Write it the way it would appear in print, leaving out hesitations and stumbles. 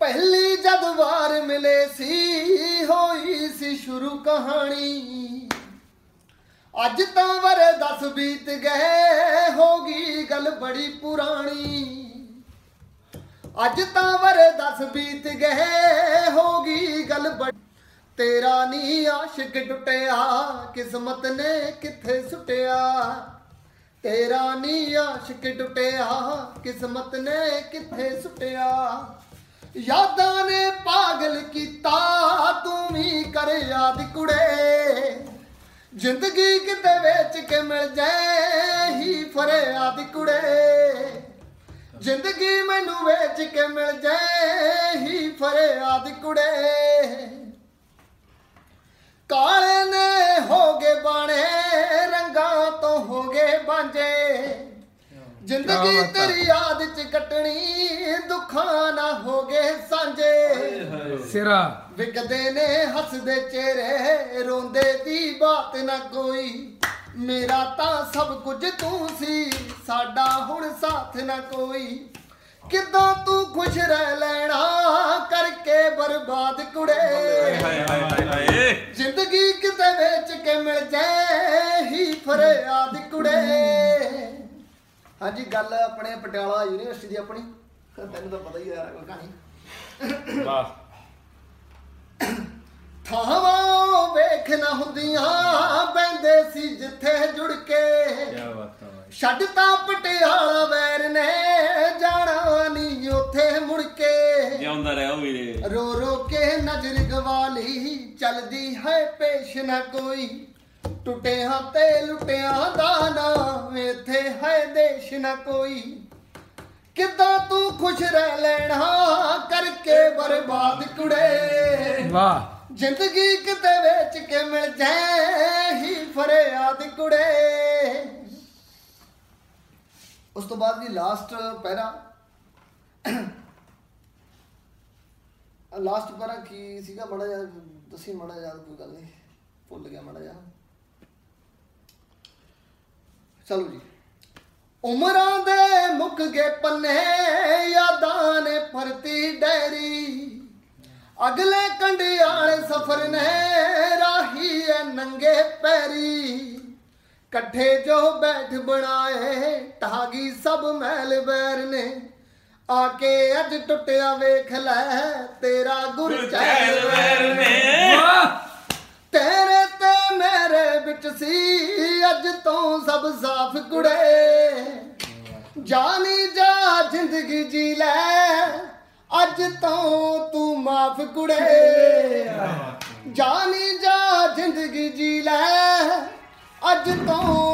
ਪਹਿਲੀ ਜਦ ਵਾਰ ਮਿਲੇ ਸੀ ਹੋਈ ਸੀ ਸ਼ੁਰੂ ਕਹਾਣੀ ਅੱਜ ਤਾਂ ਵਰੇ 10 ਬੀਤ ਗਏ ਹੋ ਗਈ ਗੱਲ ਬੜੀ ਪੁਰਾਣੀ ਅੱਜ ਤਾਂ ਵਰੇ 10 ਬੀਤ ਗਏ ਹੋ ਗਈ ਗੱਲ ਬੜੀ ਤੇਰਾ ਨੀ ਆਸ਼ਿਕ ਟੁੱਟਿਆ ਕਿਸਮਤ ਨੇ ਕਿੱਥੇ ਸੁੱਟਿਆ ਤੇਰਾ ਨੀ ਆਸ਼ਿਕ ਟੁੱਟਿਆ ਕਿਸਮਤ ਨੇ ਕਿੱਥੇ ਸੁੱਟਿਆ ਯਾਦਾਂ ਨੇ ਪਾਗਲ ਕੀਤਾ ਤੂੰ ਵੀ ਕਰ ਯਾਦ ਕੁੜੇ ਜ਼ਿੰਦਗੀ ਕਿਤੇ ਵੇਚ ਕੇ ਮਿਲ ਜਾਏ ਹੀ ਫਰਿਆਦ ਕੁੜੇ ਜ਼ਿੰਦਗੀ ਮੈਨੂੰ ਵੇਚ ਕੇ ਮਿਲ ਜਾਏ ਹੀ ਫਰਿਆਦ ਕੁੜੇ ਕਾਲੇ ਨੇ ਹੋ ਗਏ ਬਾਣੇ ਰੰਗਾਂ ਤੋਂ ਹੋ ਗਏ ਬਾਂਝੇ ਜ਼ਿੰਦਗੀ ਤੇਰੀ ਯਾਦ ਚ ਕੱਟਣੀ ਦੁੱਖਾਂ ਨਾ ਹੋ ਗਏ ਸਾਂਝੇ ਸਿਰਾ ਵਿਕਦੇ ਨੇ ਹੱਸਦੇ ਚਿਹਰੇ ਰੋਂਦੇ ਦੀ ਬਾਤ ਨਾ ਕੋਈ ਮੇਰਾ ਤਾਂ ਸਭ ਕੁਝ ਤੂੰ ਸੀ ਸਾਡਾ ਹੁਣ ਸਾਥ ਨਾ ਕੋਈ ਕਿੱਦਾਂ ਤੂੰ ਖੁਸ਼ ਰਹਿ ਲੈਣਾ ਕਰਕੇ ਬਰਬਾਦ ਕੁੜੇ ਜ਼ਿੰਦਗੀ ਕਿਤੇ ਵੇਚ ਕੇ ਮਿਲ ਜਾਏ ਹੀ ਫਰਿਆਦ ਕੁੜੇ ਹਾਂਜੀ ਗੱਲ ਆਪਣੇ ਪਟਿਆਲਾ ਯੂਨੀਵਰਸਿਟੀ ਦੀ ਆਪਣੀ ਤੈਨੂੰ ਤਾਂ ਪਤਾ ਹੀ ਯਾਰ ਕੋਈ ਕਹਾਣੀ ਵਾਹ ਥਾਵਾਂ ਵੇਖ ਨਾ ਹੁੰਦੀਆਂ ਬੈਂਦੇ ਸੀ ਜਿੱਥੇ ਜੁੜ ਕੇ ਕੀ ਬਾਤ ਹੈ ਛੱਡ ਤਾਂ ਪਟਿਆਲਾ ਵੈਰ ਨੇ ਜਾਣਾ ਨਹੀਂ ਉੱਥੇ ਮੁੜ ਕੇ ਜਿਉਂਦਾ ਰਹਿ ਉਹ ਵੀਰੇ ਰੋ ਰੋ ਕੇ ਨਜ਼ਰ ਗਵਾਲੀ ਚਲਦੀ ਹੈ ਪੇਸ਼ ਨਾ ਕੋਈ ਟੁੱਟਿਆਂ ਤੇ ਲੁੱਟਿਆਂ ਦਾ ਨਾਮ ਇੱਥੇ ਹੈ ਦੇਸ਼ ਨਾ ਕੋਈ ਕਿੱਦਾਂ ਤੂੰ ਖੁਸ਼ ਰਹਿ ਲੈਣਾ ਕਰਕੇ ਬਰਬਾਦ ਕੁੜੇ ਵਾਹ ਜ਼ਿੰਦਗੀ ਕਿਤੇ ਵੇਚ ਕੇ ਮਿਲ ਜਾਏ ਹੀ ਫਰਿਆਦ ਕੁੜੇ ਉਸ ਤੋਂ ਬਾਅਦ ਜੀ ਲਾਸਟ ਪੈਰਾ ਲਾਸਟ ਪੈਰਾ ਕੀ ਸੀਗਾ ਮਾੜਾ ਜਿਹਾ ਦੱਸੀ ਮਾੜਾ ਜਿਹਾ ਕੋਈ ਗੱਲ ਨਹੀਂ ਭੁੱਲ ਗਿਆ ਮਾੜਾ ਜਿਹਾ ਚਲੋ ਜੀ ਉਮਰਾਂ ਦੇ ਮੁੱਕ ਗਏ ਪੰਨੇ ਯਾਦਾਂ ਨੇ ਭਰਤੀ ਡੈਰੀ ਅਗਲੇ ਕੰਡਿਆਲੇ ਸਫ਼ਰ ਨੇ ਰਾਹੀ ਐ ਨੰਗੇ ਪੈਰੀ ਇਕੱਠੇ ਜੋ ਬੈਠ ਬਣਾਏ ਢਾਗੀ ਸਭ ਮਹਿਲ ਬੈਰ ਨੇ ਆ ਕੇ ਅੱਜ ਟੁੱਟਿਆ ਵੇਖ ਲੈ ਤੇਰਾ ਗੁਰਚੈਨ ਵੈਰ ਨੇ ਤੇਰੇ ਤੇ ਮੇਰੇ ਵਿੱਚ ਸੀ ਅੱਜ ਤੋਂ ਸਭ ਸਾਫ਼ ਕੁੜੇ ਜਾਨੀ ਜਾ ਜ਼ਿੰਦਗੀ ਜੀ ਲੈ ਅੱਜ ਤੋਂ ਤੂੰ ਮਾਫ ਕੁੜੇ ਜਾਨੀ ਜਾ ਜ਼ਿੰਦਗੀ ਜੀ ਲੈ ਅੱਜ ਤੋਂ